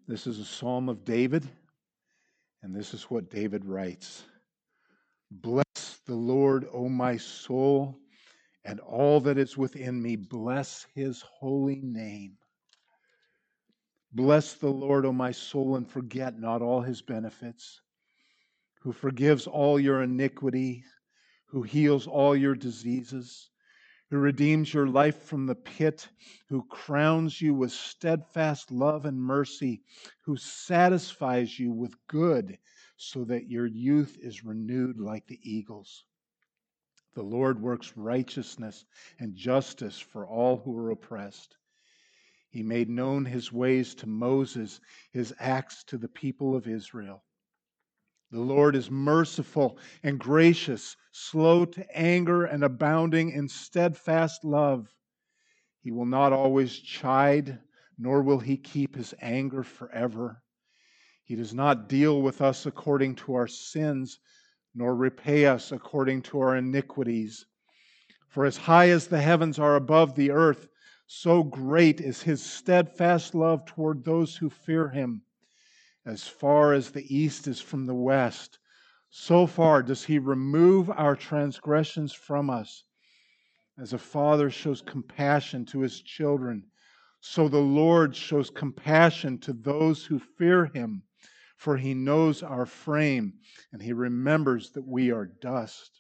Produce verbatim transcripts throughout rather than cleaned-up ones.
This is a psalm of David, and this is what David writes. Bless the Lord, O my soul, and all that is within me. Bless his holy name. Bless the Lord, O my soul, and forget not all his benefits, who forgives all your iniquity, who heals all your diseases, who redeems your life from the pit, who crowns you with steadfast love and mercy, who satisfies you with good so that your youth is renewed like the eagles. The Lord works righteousness and justice for all who are oppressed. He made known his ways to Moses, his acts to the people of Israel. The Lord is merciful and gracious, slow to anger and abounding in steadfast love. He will not always chide, nor will he keep his anger forever. He does not deal with us according to our sins, nor repay us according to our iniquities. For as high as the heavens are above the earth, so great is his steadfast love toward those who fear him. As far as the east is from the west, so far does he remove our transgressions from us. As a father shows compassion to his children, so the Lord shows compassion to those who fear him. For he knows our frame, and he remembers that we are dust.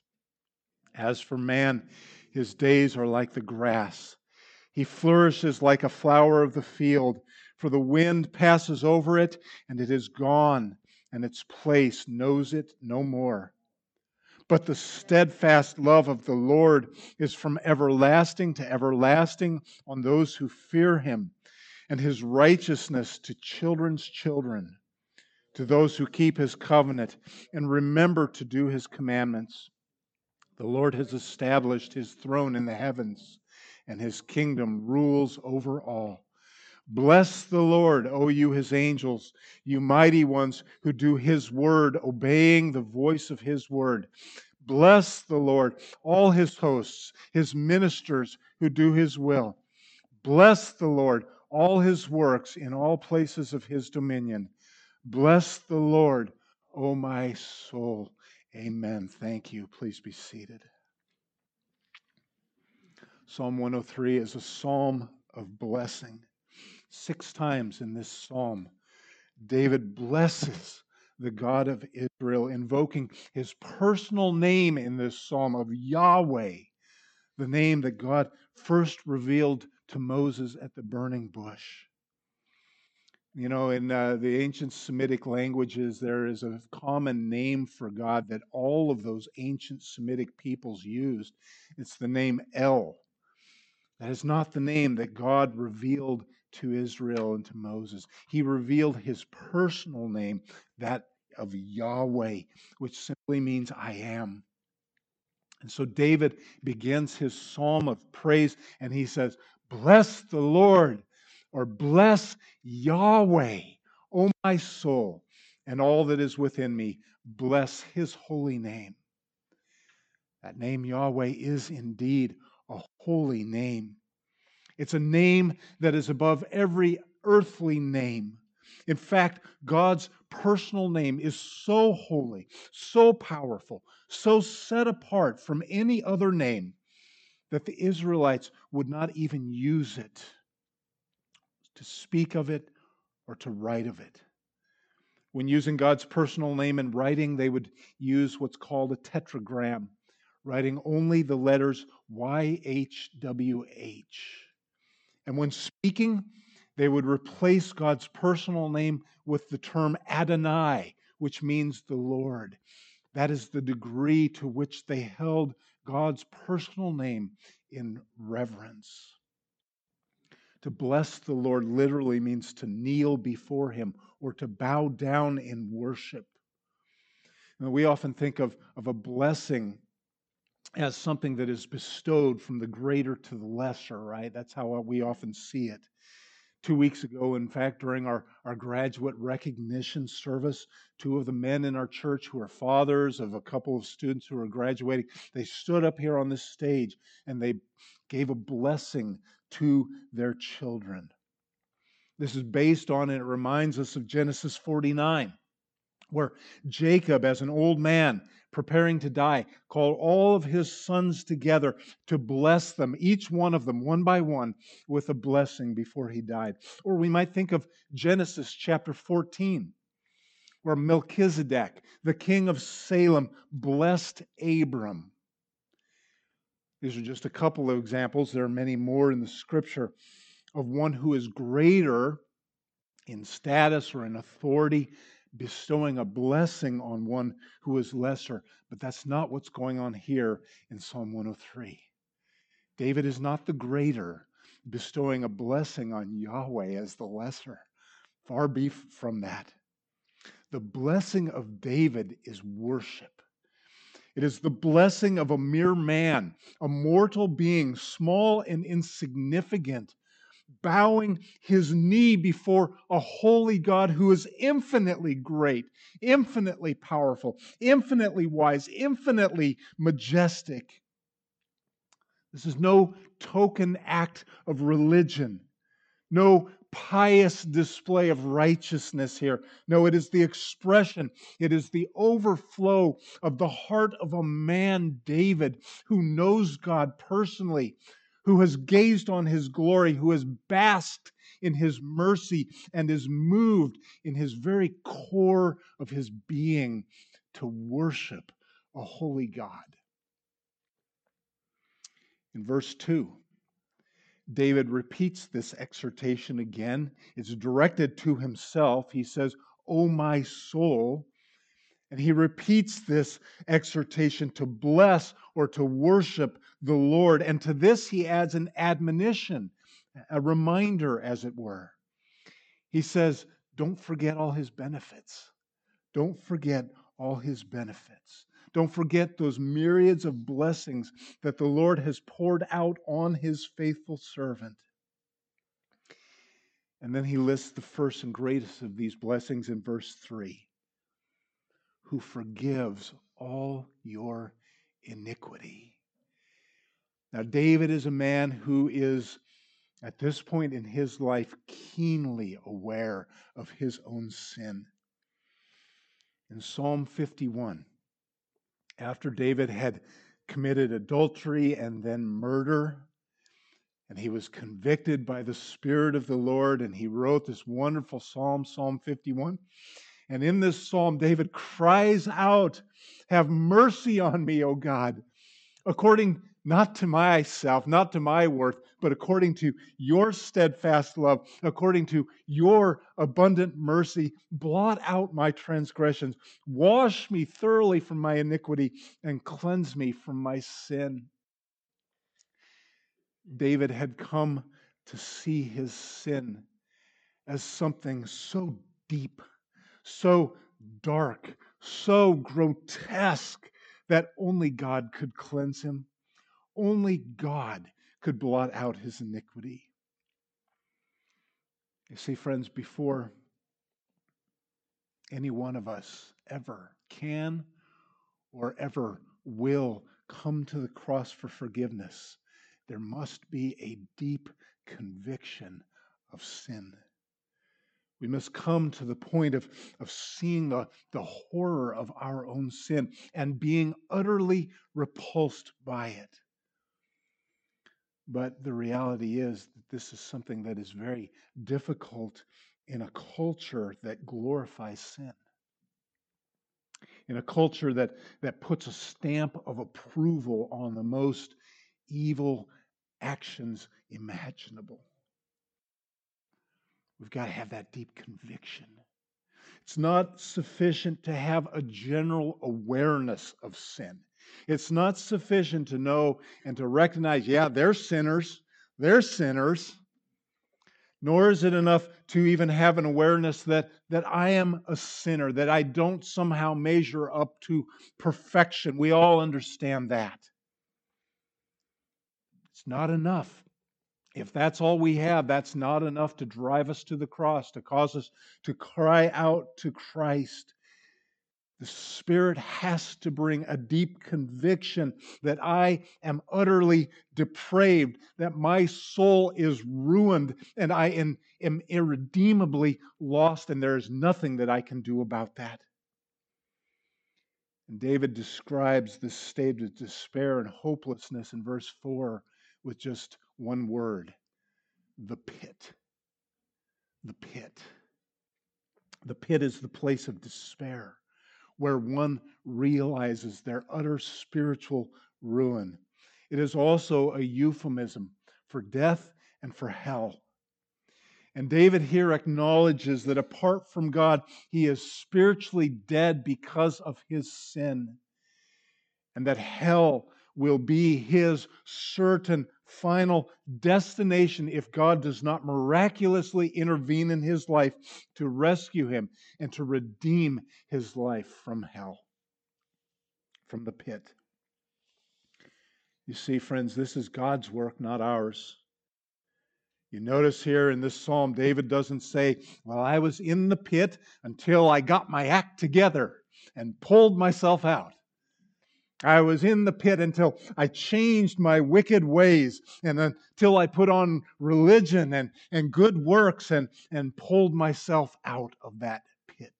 As for man, his days are like the grass. He flourishes like a flower of the field, for the wind passes over it, and it is gone, and its place knows it no more. But the steadfast love of the Lord is from everlasting to everlasting on those who fear him, and his righteousness to children's children, to those who keep his covenant and remember to do his commandments. The Lord has established his throne in the heavens, and his kingdom rules over all. Bless the Lord, O you his angels, you mighty ones who do his word, obeying the voice of his word. Bless the Lord, all his hosts, his ministers who do his will. Bless the Lord, all his works in all places of his dominion. Bless the Lord, O my soul. Amen. Thank you. Please be seated. Psalm one oh three is a psalm of blessing. Six times in this psalm, David blesses the God of Israel, invoking his personal name in this psalm of Yahweh, the name that God first revealed to Moses at the burning bush. You know, in uh, the ancient Semitic languages, there is a common name for God that all of those ancient Semitic peoples used. It's the name El. That is not the name that God revealed to Israel and to Moses. He revealed his personal name, that of Yahweh, which simply means I am. And so David begins his psalm of praise and he says, Bless the Lord, or bless Yahweh, O my soul, and all that is within me. Bless his holy name. That name Yahweh is indeed a holy name. It's a name that is above every earthly name. In fact, God's personal name is so holy, so powerful, so set apart from any other name that the Israelites would not even use it to speak of it or to write of it. When using God's personal name in writing, they would use what's called a tetragram, writing only the letters Y H W H. And when speaking, they would replace God's personal name with the term Adonai, which means the Lord. That is the degree to which they held God's personal name in reverence. To bless the Lord literally means to kneel before him or to bow down in worship. Now, we often think of, of a blessing as something that is bestowed from the greater to the lesser, right? That's how we often see it. Two weeks ago, in fact, during our, our graduate recognition service, two of the men in our church who are fathers of a couple of students who are graduating, they stood up here on this stage and they gave a blessing to their children. This is based on, and it reminds us of Genesis forty-nine, where Jacob, as an old man preparing to die, called all of his sons together to bless them, each one of them, one by one, with a blessing before he died. Or we might think of Genesis chapter fourteen, where Melchizedek, the king of Salem, blessed Abram. These are just a couple of examples. There are many more in the Scripture of one who is greater in status or in authority, bestowing a blessing on one who is lesser. But that's not what's going on here in Psalm one oh three. David is not the greater, bestowing a blessing on Yahweh as the lesser. Far be from that. The blessing of David is worship. It is the blessing of a mere man, a mortal being, small and insignificant, bowing his knee before a holy God who is infinitely great, infinitely powerful, infinitely wise, infinitely majestic. This is no token act of religion, no pious display of righteousness here. No, it is the expression, it is the overflow of the heart of a man, David, who knows God personally, who has gazed on his glory, who has basked in his mercy, and is moved in his very core of his being to worship a holy God. In verse two, David repeats this exhortation again. It's directed to himself. He says, "O my soul." And he repeats this exhortation to bless or to worship the Lord. And to this he adds an admonition, a reminder, as it were. He says, don't forget all his benefits. Don't forget all his benefits. Don't forget those myriads of blessings that the Lord has poured out on his faithful servant. And then he lists the first and greatest of these blessings in verse three. Who forgives all your iniquity. Now, David is a man who is, at this point in his life, keenly aware of his own sin. In Psalm fifty-one, after David had committed adultery and then murder, and he was convicted by the Spirit of the Lord, and he wrote this wonderful psalm, Psalm fifty-one. And in this psalm, David cries out, "Have mercy on me, O God, according not to myself, not to my worth, but according to your steadfast love, according to your abundant mercy, blot out my transgressions. Wash me thoroughly from my iniquity and cleanse me from my sin." David had come to see his sin as something so deep, so dark, so grotesque that only God could cleanse him. Only God could blot out his iniquity. You see, friends, before any one of us ever can or ever will come to the cross for forgiveness, there must be a deep conviction of sin. We must come to the point of, of seeing the, the horror of our own sin and being utterly repulsed by it. But the reality is that this is something that is very difficult in a culture that glorifies sin. In a culture that, that puts a stamp of approval on the most evil actions imaginable. We've got to have that deep conviction. It's not sufficient to have a general awareness of sin. It's not sufficient to know and to recognize, yeah, they're sinners, they're sinners. Nor is it enough to even have an awareness that, that I am a sinner, that I don't somehow measure up to perfection. We all understand that. It's not enough. If that's all we have, that's not enough to drive us to the cross, to cause us to cry out to Christ. The Spirit has to bring a deep conviction that I am utterly depraved, that my soul is ruined, and I am, am irredeemably lost, and there is nothing that I can do about that. And David describes this state of despair and hopelessness in verse four with just one word: the pit. The pit. The pit is the place of despair, where one realizes their utter spiritual ruin. It is also a euphemism for death and for hell. And David here acknowledges that apart from God, he is spiritually dead because of his sin, and that hell will be his certain final destination if God does not miraculously intervene in his life to rescue him and to redeem his life from hell, from the pit. You see, friends, this is God's work, not ours. You notice here in this psalm, David doesn't say, well, I was in the pit until I got my act together and pulled myself out. I was in the pit until I changed my wicked ways and until I put on religion and, and good works and, and pulled myself out of that pit.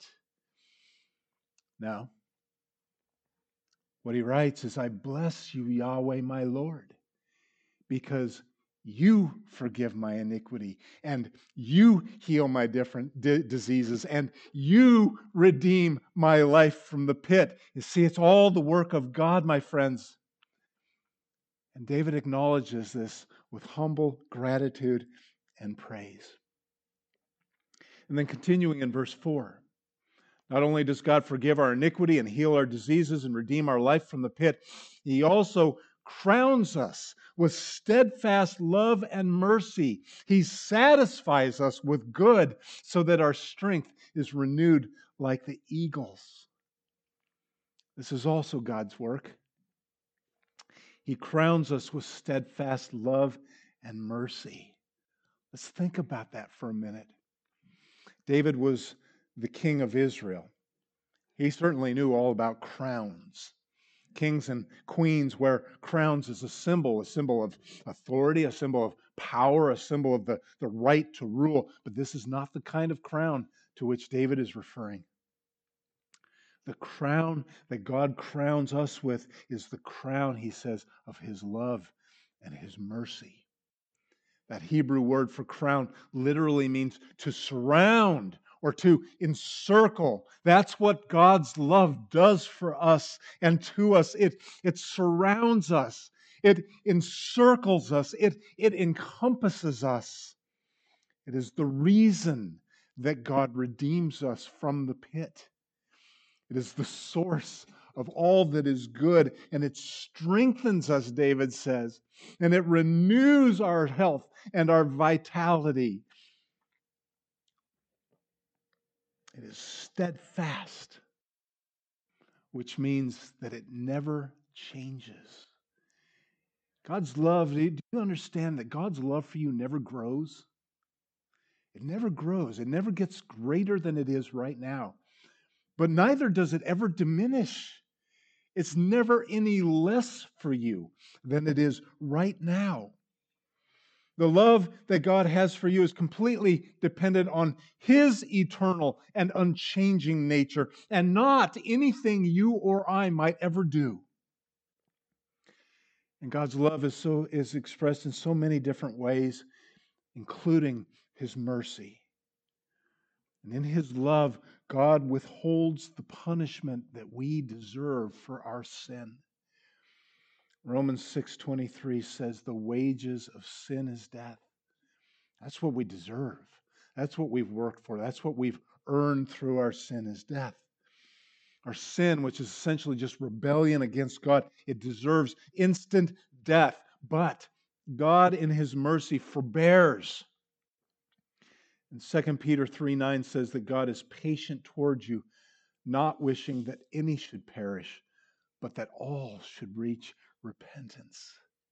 No. What he writes is, I bless you, Yahweh, my Lord, because you forgive my iniquity, and you heal my different di- diseases, and you redeem my life from the pit. You see, it's all the work of God, my friends. And David acknowledges this with humble gratitude and praise. And then continuing in verse four, not only does God forgive our iniquity and heal our diseases and redeem our life from the pit, he also crowns us with steadfast love and mercy. He satisfies us with good so that our strength is renewed like the eagles. This is also God's work. He crowns us with steadfast love and mercy. Let's think about that for a minute. David was the king of Israel. He certainly knew all about crowns. Kings and queens wear crowns as a symbol, a symbol of authority, a symbol of power, a symbol of the, the right to rule. But this is not the kind of crown to which David is referring. The crown that God crowns us with is the crown, he says, of his love and his mercy. That Hebrew word for crown literally means to surround or to encircle. That's what God's love does for us and to us. It, it surrounds us. It encircles us. It, it encompasses us. It is the reason that God redeems us from the pit. It is the source of all that is good, and it strengthens us, David says, and it renews our health and our vitality. It is steadfast, which means that it never changes. God's love, do you understand that God's love for you never grows? It never grows. It never gets greater than it is right now. But neither does it ever diminish. It's never any less for you than it is right now. The love that God has for you is completely dependent on His eternal and unchanging nature and not anything you or I might ever do. And God's love is so is expressed in so many different ways, including His mercy. And in His love, God withholds the punishment that we deserve for our sin. Romans six twenty-three says the wages of sin is death. That's what we deserve. That's what we've worked for. That's what we've earned through our sin is death. Our sin, which is essentially just rebellion against God, it deserves instant death. But God in His mercy forbears. And Second Peter three nine says that God is patient towards you, not wishing that any should perish, but that all should reach repentance.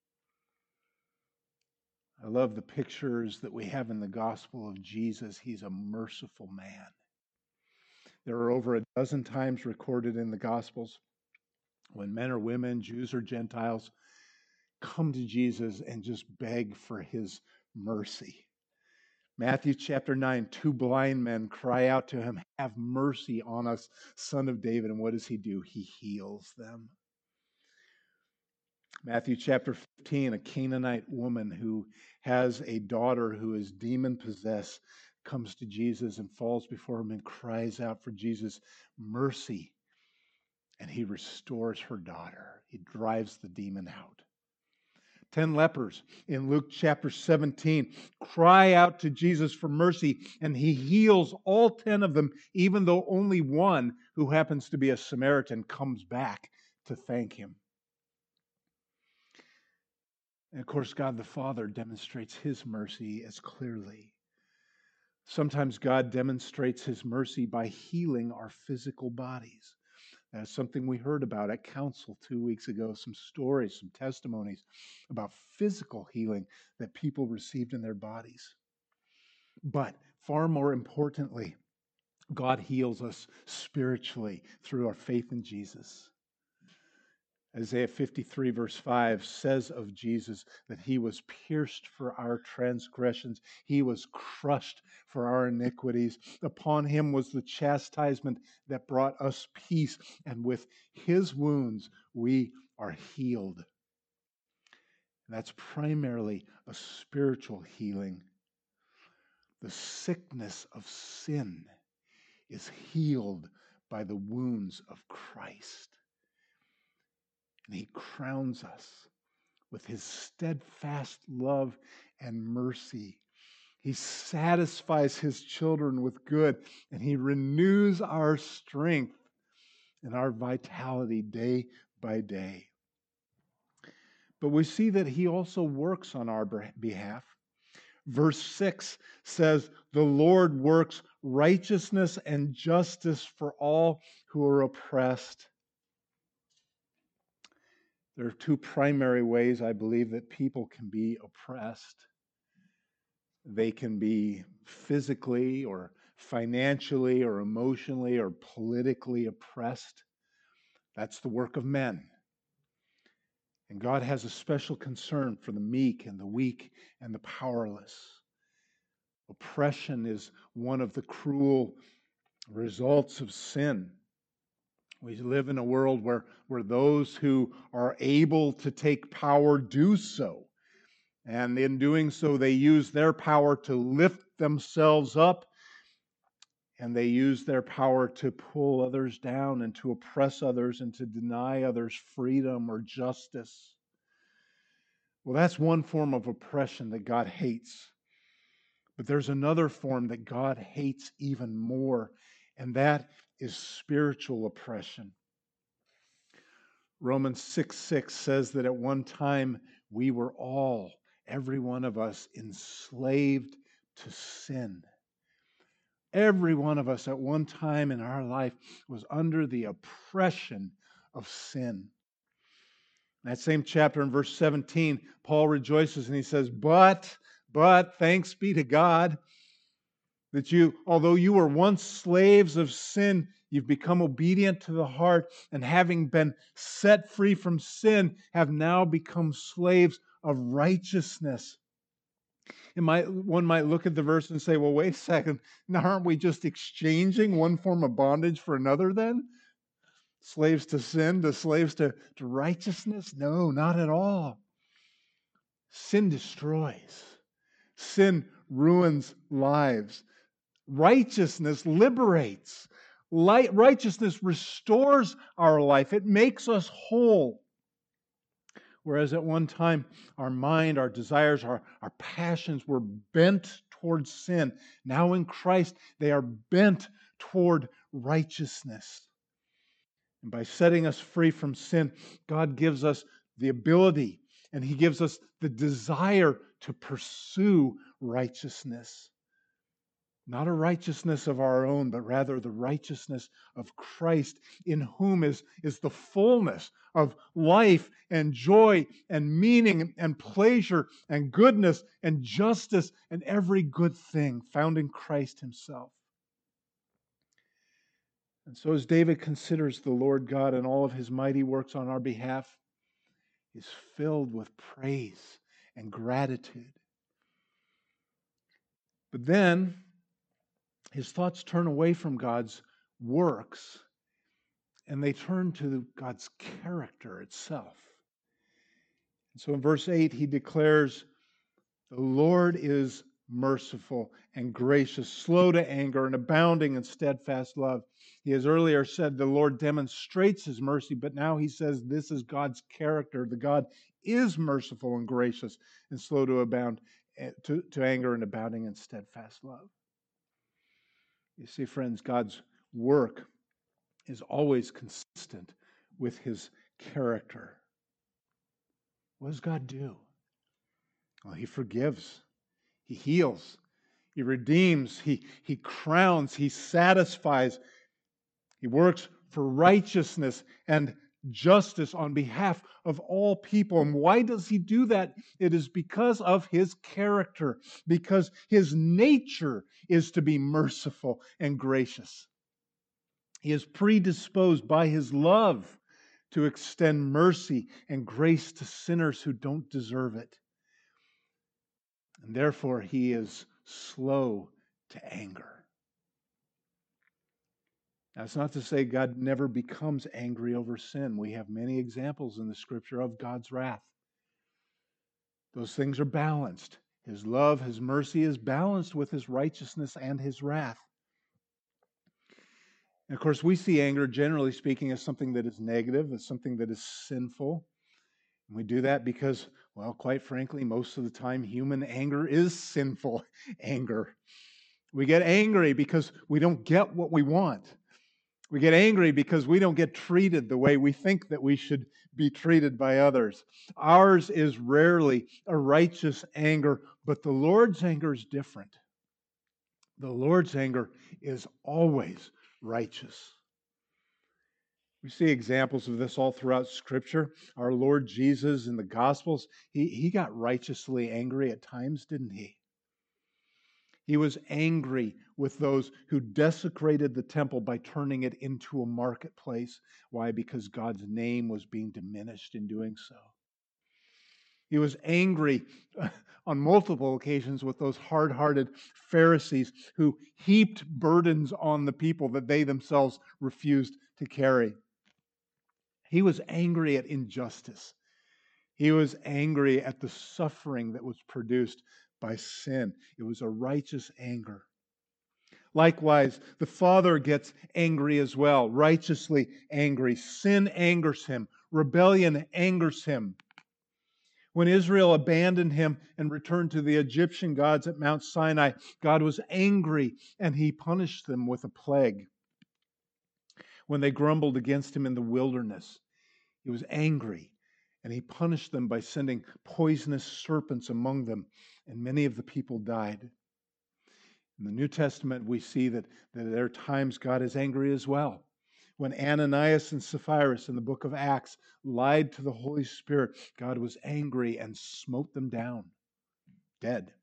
I love the pictures that we have in the gospel of Jesus. He's a merciful man. There are over a dozen times recorded in the Gospels when men or women, Jews or Gentiles, come to Jesus and just beg for his mercy. Matthew chapter nine, two blind men cry out to him, "Have mercy on us, Son of David." And what does he do? He heals them. Matthew chapter fifteen, a Canaanite woman who has a daughter who is demon possessed comes to Jesus and falls before him and cries out for Jesus' mercy. And he restores her daughter. He drives the demon out. Ten lepers in Luke chapter seventeen cry out to Jesus for mercy, and he heals all ten of them, even though only one, who happens to be a Samaritan, comes back to thank him. And of course, God the Father demonstrates his mercy as clearly. Sometimes God demonstrates his mercy by healing our physical bodies. That's something we heard about at council two weeks ago, some stories, some testimonies about physical healing that people received in their bodies. But far more importantly, God heals us spiritually through our faith in Jesus. Isaiah fifty-three verse five says of Jesus that he was pierced for our transgressions. He was crushed for our iniquities. Upon him was the chastisement that brought us peace, and with his wounds we are healed. And that's primarily a spiritual healing. The sickness of sin is healed by the wounds of Christ. And he crowns us with his steadfast love and mercy. He satisfies his children with good, and he renews our strength and our vitality day by day. But we see that he also works on our behalf. Verse six says, "The Lord works righteousness and justice for all who are oppressed." There are two primary ways, I believe, that people can be oppressed. They can be physically or financially or emotionally or politically oppressed. That's the work of men. And God has a special concern for the meek and the weak and the powerless. Oppression is one of the cruel results of sin. We live in a world where, where those who are able to take power do so. And in doing so, they use their power to lift themselves up, and they use their power to pull others down and to oppress others and to deny others freedom or justice. Well, that's one form of oppression that God hates. But there's another form that God hates even more, and that is spiritual oppression. Romans six six says that at one time we were all, every one of us, enslaved to sin. Every one of us at one time in our life was under the oppression of sin. In that same chapter in verse seventeen, Paul rejoices and he says, But, but, thanks be to God that you, although you were once slaves of sin, you've become obedient to the heart, and having been set free from sin, have now become slaves of righteousness. It might, one might look at the verse and say, well, wait a second, now aren't we just exchanging one form of bondage for another then? Slaves to sin to slaves to, to righteousness? No, not at all. Sin destroys. Sin ruins lives. Righteousness liberates. Light, righteousness restores our life. It makes us whole. Whereas at one time, our mind, our desires, our, our passions were bent towards sin. Now in Christ, they are bent toward righteousness. And by setting us free from sin, God gives us the ability and he gives us the desire to pursue righteousness. Not a righteousness of our own, but rather the righteousness of Christ, in whom is, is the fullness of life and joy and meaning and pleasure and goodness and justice and every good thing found in Christ himself. And so as David considers the Lord God and all of his mighty works on our behalf, he's filled with praise and gratitude. But then his thoughts turn away from God's works and they turn to God's character itself. And so in verse eight, he declares, "The Lord is merciful and gracious, slow to anger, and abounding in steadfast love." He has earlier said the Lord demonstrates his mercy, but now he says this is God's character. The God is merciful and gracious and slow to abound to, to anger and abounding in steadfast love. You see, friends, God's work is always consistent with his character. What does God do? Well, he forgives, he heals, he redeems, he, he crowns, he satisfies, he works for righteousness and justice on behalf of all people. And why does he do that? It is because of his character, because his nature is to be merciful and gracious. He is predisposed by his love to extend mercy and grace to sinners who don't deserve it. And therefore, he is slow to anger. That's not to say God never becomes angry over sin. We have many examples in the Scripture of God's wrath. Those things are balanced. His love, his mercy is balanced with his righteousness and his wrath. And of course, we see anger, generally speaking, as something that is negative, as something that is sinful. And we do that because, well, quite frankly, most of the time, human anger is sinful anger. We get angry because we don't get what we want. We get angry because we don't get treated the way we think that we should be treated by others. Ours is rarely a righteous anger, but the Lord's anger is different. The Lord's anger is always righteous. We see examples of this all throughout Scripture. Our Lord Jesus in the Gospels, he, he got righteously angry at times, didn't he? He was angry with those who desecrated the temple by turning it into a marketplace. Why? Because God's name was being diminished in doing so. He was angry on multiple occasions with those hard-hearted Pharisees who heaped burdens on the people that they themselves refused to carry. He was angry at injustice. He was angry at the suffering that was produced by sin. It was a righteous anger. Likewise, the Father gets angry as well, righteously angry. Sin angers him. Rebellion angers him. When Israel abandoned him and returned to the Egyptian gods at Mount Sinai, God was angry and he punished them with a plague. When they grumbled against him in the wilderness, he was angry and he punished them by sending poisonous serpents among them, and many of the people died. In the New Testament, we see that, that there are times God is angry as well. When Ananias and Sapphira in the book of Acts lied to the Holy Spirit, God was angry and smote them down, dead.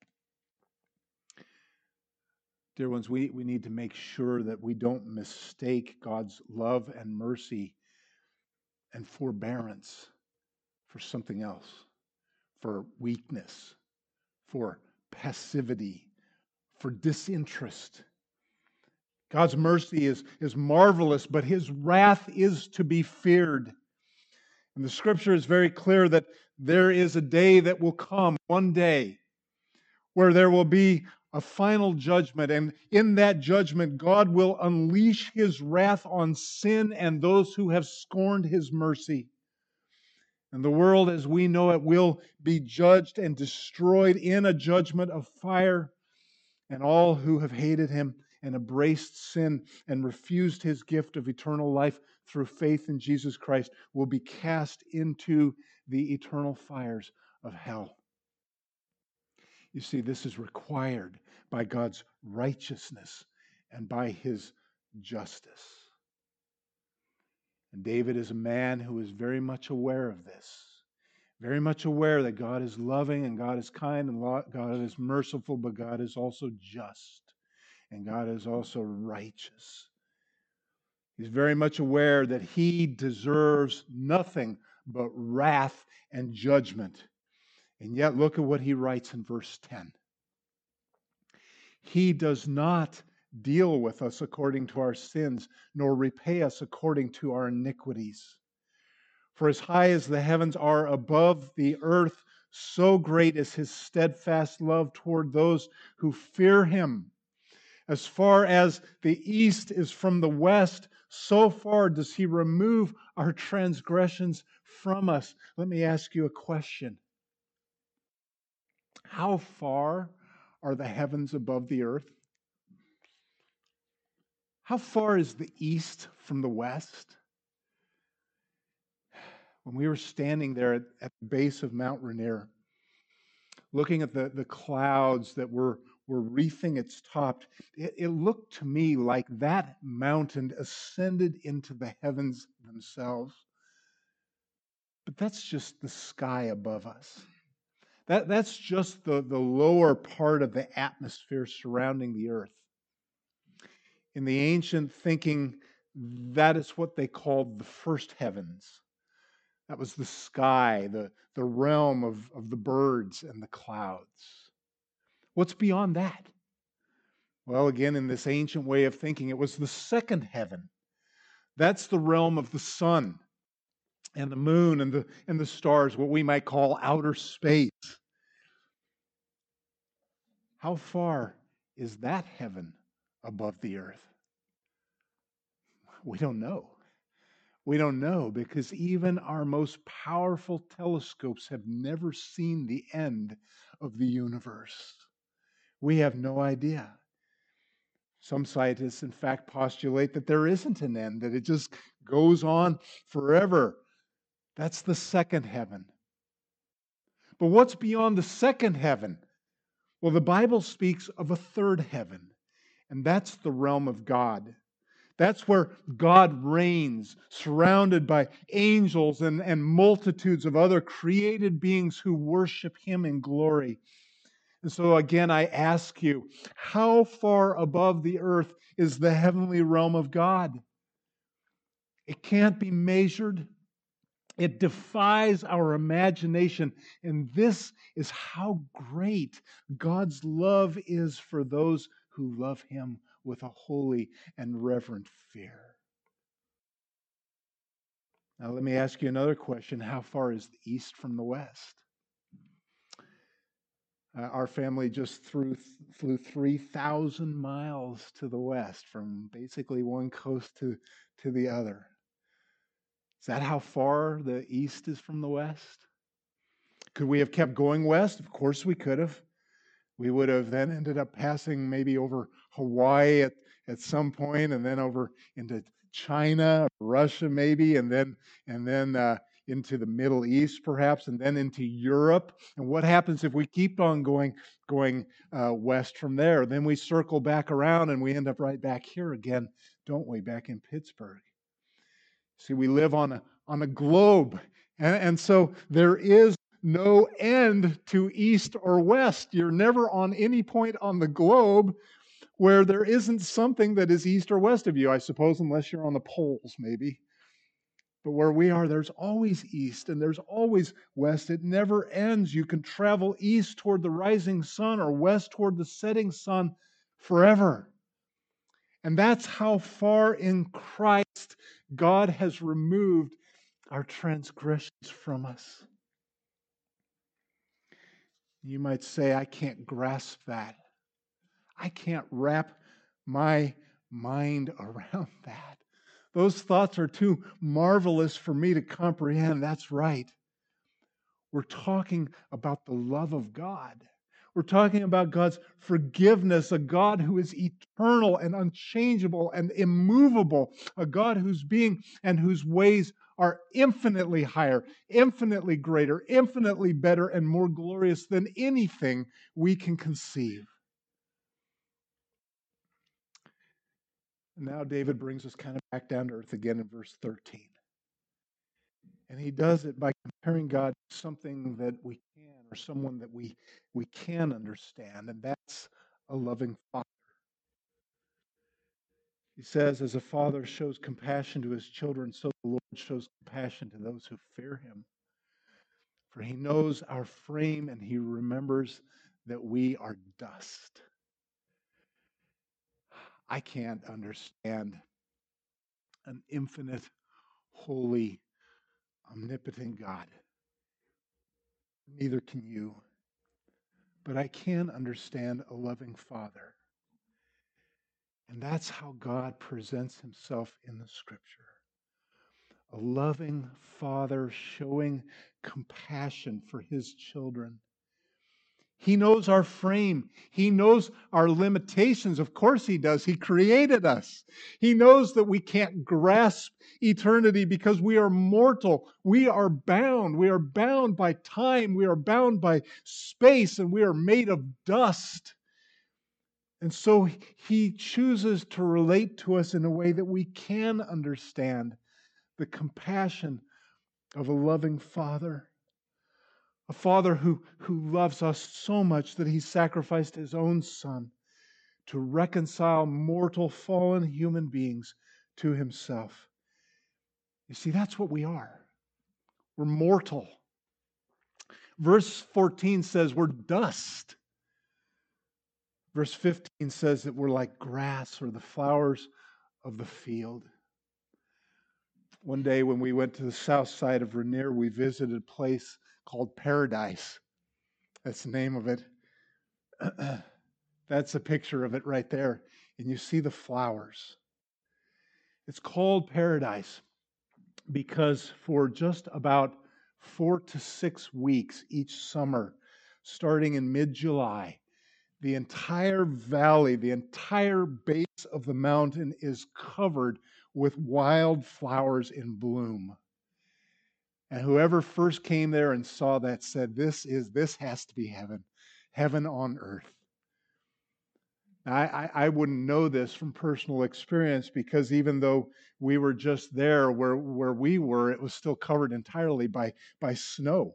Dear ones, we, we need to make sure that we don't mistake God's love and mercy and forbearance for something else, for weakness, for passivity, for disinterest. God's mercy is, is marvelous, but his wrath is to be feared. And the Scripture is very clear that there is a day that will come, one day, where there will be a final judgment. And in that judgment, God will unleash his wrath on sin and those who have scorned his mercy. And the world as we know it will be judged and destroyed in a judgment of fire. And all who have hated him and embraced sin and refused his gift of eternal life through faith in Jesus Christ will be cast into the eternal fires of hell. You see, this is required by God's righteousness and by his justice. And David is a man who is very much aware of this, very much aware that God is loving and God is kind and God is merciful, but God is also just. And God is also righteous. He's very much aware that he deserves nothing but wrath and judgment. And yet, look at what he writes in verse ten. He does not deal with us according to our sins, nor repay us according to our iniquities. For as high as the heavens are above the earth, so great is his steadfast love toward those who fear him. As far as the east is from the west, so far does he remove our transgressions from us. Let me ask you a question. How far are the heavens above the earth? How far is the east from the west? When we were standing there at, at the base of Mount Rainier, looking at the, the clouds that were, were wreathing its top, it, it looked to me like that mountain ascended into the heavens themselves. But that's just the sky above us. That, that's just the, the lower part of the atmosphere surrounding the earth. In the ancient thinking, that is what they called the first heavens. That was the sky, the, the realm of, of the birds and the clouds. What's beyond that? Well, again, in this ancient way of thinking, it was the second heaven. That's the realm of the sun and the moon and the, and the stars, what we might call outer space. How far is that heaven above the earth? We don't know. We don't know because even our most powerful telescopes have never seen the end of the universe. We have no idea. Some scientists, in fact, postulate that there isn't an end, that it just goes on forever. That's the second heaven. But what's beyond the second heaven? Well, the Bible speaks of a third heaven, and that's the realm of God. That's where God reigns, surrounded by angels and, and multitudes of other created beings who worship Him in glory. And so again, I ask you, how far above the earth is the heavenly realm of God? It can't be measured. It defies our imagination. And this is how great God's love is for those who love Him with a holy and reverent fear. Now, let me ask you another question. How far is the east from the west? Uh, our family just threw, flew three thousand miles to the west from basically one coast to, to the other. Is that how far the east is from the west? Could we have kept going west? Of course we could have. We would have then ended up passing maybe over Hawaii at, at some point, and then over into China, Russia maybe, and then and then uh, into the Middle East perhaps, and then into Europe. And what happens if we keep on going going uh, west from there? Then we circle back around and we end up right back here again, don't we? Back in Pittsburgh. See, we live on a on a globe, and, and so there is no end to east or west. You're never on any point on the globe where there isn't something that is east or west of you, I suppose, unless you're on the poles, maybe. But where we are, there's always east and there's always west. It never ends. You can travel east toward the rising sun or west toward the setting sun forever. And that's how far in Christ God has removed our transgressions from us. You might say, I can't grasp that. I can't wrap my mind around that. Those thoughts are too marvelous for me to comprehend. That's right. We're talking about the love of God. We're talking about God's forgiveness, a God who is eternal and unchangeable and immovable, a God whose being and whose ways are infinitely higher, infinitely greater, infinitely better, and more glorious than anything we can conceive. Now David brings us kind of back down to earth again in verse thirteen. And he does it by comparing God to something that we can, or someone that we, we can understand, and that's a loving Father. He says, as a father shows compassion to his children, so the Lord shows compassion to those who fear him. For he knows our frame and he remembers that we are dust. I can't understand an infinite, holy, omnipotent God. Neither can you. But I can understand a loving Father. And that's how God presents himself in the Scripture. A loving Father showing compassion for his children. He knows our frame. He knows our limitations. Of course he does. He created us. He knows that we can't grasp eternity because we are mortal. We are bound. We are bound by time. We are bound by space, and we are made of dust. And so he chooses to relate to us in a way that we can understand the compassion of a loving Father. A Father who, who loves us so much that he sacrificed his own Son to reconcile mortal, fallen human beings to himself. You see, that's what we are. We're mortal. Verse fourteen says we're dust. Verse fifteen says that we're like grass or the flowers of the field. One day when we went to the south side of Rainier, we visited a place called Paradise. That's the name of it. That's a picture of it right there. And you see the flowers. It's called Paradise because for just about four to six weeks each summer, starting in mid-July, the entire valley, the entire base of the mountain is covered with wild flowers in bloom. And whoever first came there and saw that said, this is, this has to be heaven, heaven on earth. I, I, I wouldn't know this from personal experience because even though we were just there where, where we were, it was still covered entirely by, by snow.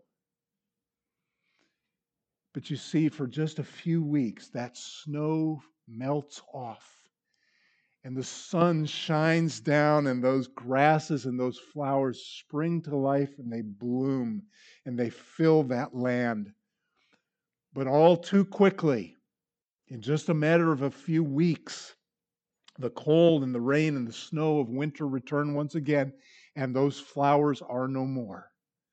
But you see, for just a few weeks, that snow melts off and the sun shines down and those grasses and those flowers spring to life and they bloom and they fill that land. But all too quickly, in just a matter of a few weeks, the cold and the rain and the snow of winter return once again, and those flowers are no more.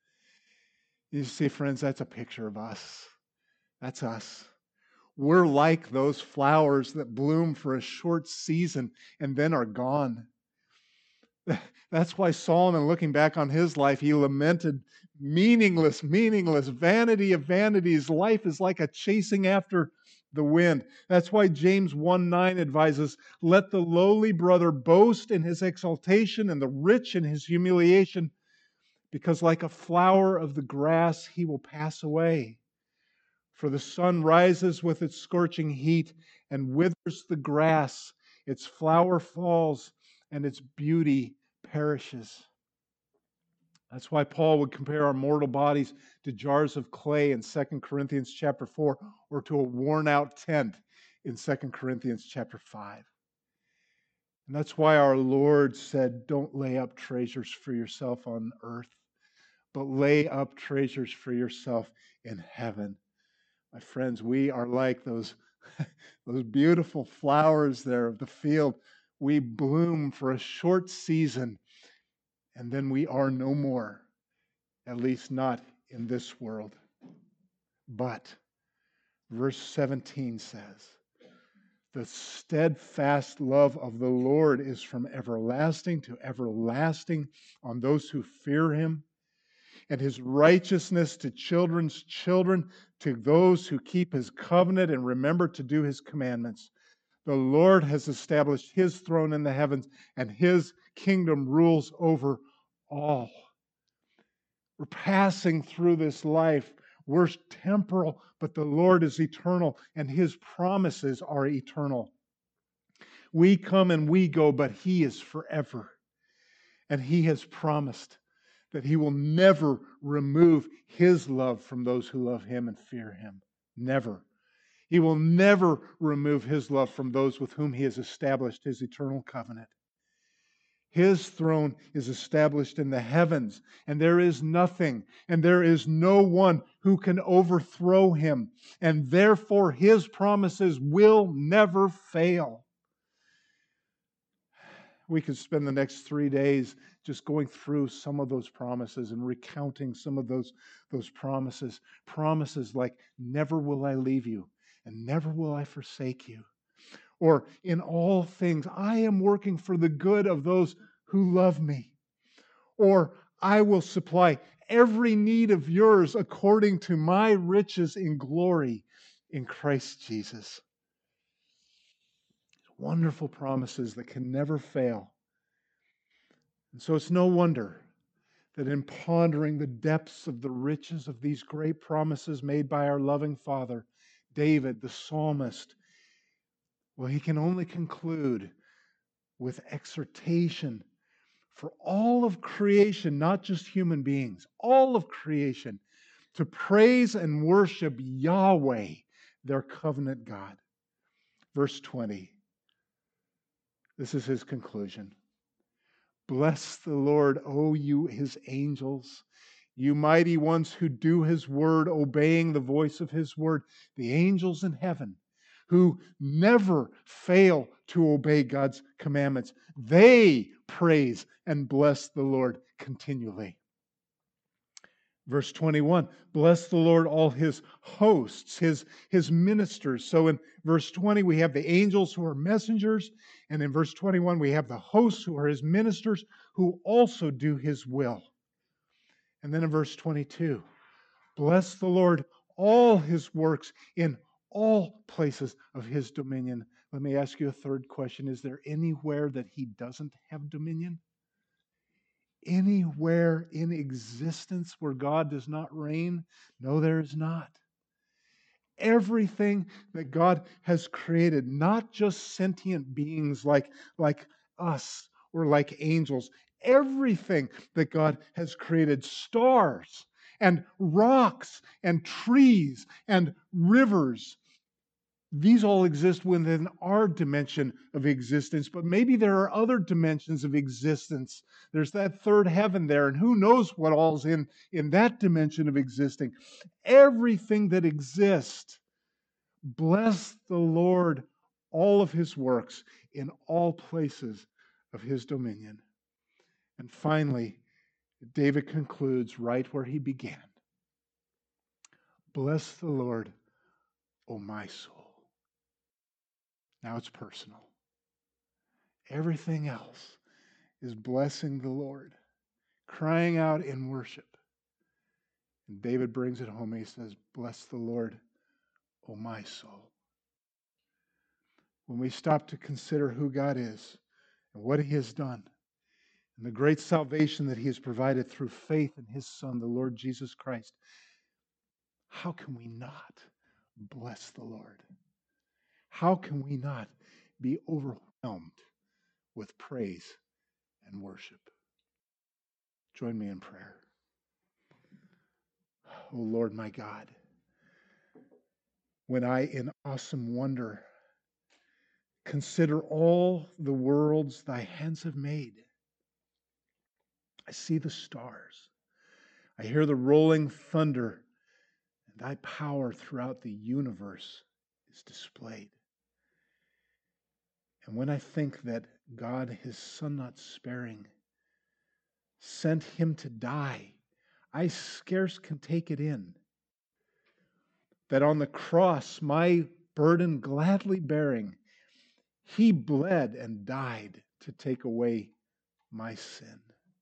You see, friends, that's a picture of us. That's us. We're like those flowers that bloom for a short season and then are gone. That's why Solomon, looking back on his life, he lamented, meaningless, meaningless, vanity of vanities. Life is like a chasing after the wind. That's why James one nine advises, let the lowly brother boast in his exaltation and the rich in his humiliation, because like a flower of the grass, he will pass away. For the sun rises with its scorching heat and withers the grass, its flower falls, and its beauty perishes. That's why Paul would compare our mortal bodies to jars of clay in Second Corinthians chapter four, or to a worn-out tent in Second Corinthians chapter five. And that's why our Lord said, don't lay up treasures for yourself on earth, but lay up treasures for yourself in heaven. My friends, we are like those, those beautiful flowers there of the field. We bloom for a short season, and then we are no more, at least not in this world. But, verse seventeen says, the steadfast love of the Lord is from everlasting to everlasting on those who fear him, and his righteousness to children's children, to those who keep his covenant and remember to do his commandments. The Lord has established his throne in the heavens, and his kingdom rules over all. We're passing through this life. We're temporal, but the Lord is eternal, and his promises are eternal. We come and we go, but he is forever. And he has promised that he will never remove his love from those who love him and fear him. Never. He will never remove his love from those with whom he has established his eternal covenant. His throne is established in the heavens, and there is nothing, and there is no one who can overthrow him, and therefore his promises will never fail. We could spend the next three days just going through some of those promises and recounting some of those, those promises. Promises like, never will I leave you, and never will I forsake you. Or, in all things, I am working for the good of those who love me. Or, I will supply every need of yours according to my riches in glory in Christ Jesus. Wonderful promises that can never fail. And so it's no wonder that in pondering the depths of the riches of these great promises made by our loving Father, David, the psalmist, well, he can only conclude with exhortation for all of creation, not just human beings, all of creation, to praise and worship Yahweh, their covenant God. Verse twenty, this is his conclusion. Bless the Lord, O you his angels, you mighty ones who do his word, obeying the voice of his word, the angels in heaven, who never fail to obey God's commandments. They praise and bless the Lord continually. Verse twenty-one, bless the Lord, all his hosts, his, his ministers. So in verse twenty, we have the angels who are messengers. And in verse twenty-one, we have the hosts who are his ministers, who also do his will. And then in verse twenty-two, bless the Lord, all his works in all places of his dominion. Let me ask you a third question. Is there anywhere that he doesn't have dominion? Anywhere in existence where God does not reign? No, there is not. Everything that God has created, not just sentient beings like, like us or like angels, everything that God has created, stars and rocks and trees and rivers, these all exist within our dimension of existence, but maybe there are other dimensions of existence. There's that third heaven there, and who knows what all's in, in that dimension of existing. Everything that exists, bless the Lord, all of his works in all places of his dominion. And finally, David concludes right where he began. Bless the Lord, O my soul. Now it's personal. Everything else is blessing the Lord, crying out in worship. And David brings it home and he says, bless the Lord, O my soul. When we stop to consider who God is and what he has done, and the great salvation that he has provided through faith in his Son, the Lord Jesus Christ, how can we not bless the Lord? How can we not be overwhelmed with praise and worship? Join me in prayer. Oh Lord, my God, when I, in awesome wonder, consider all the worlds thy hands have made, I see the stars. I hear the rolling thunder, and thy power throughout the universe is displayed. And when I think that God, his Son not sparing, sent him to die, I scarce can take it in. That on the cross, my burden gladly bearing, he bled and died to take away my sin.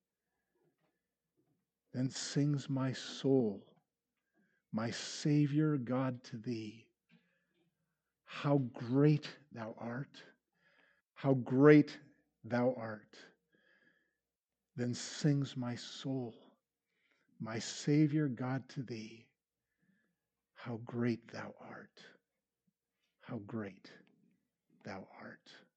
Then sings my soul, my Savior God, to thee. How great thou art! How great thou art! Then sings my soul, my Savior God, to thee. How great thou art! How great thou art!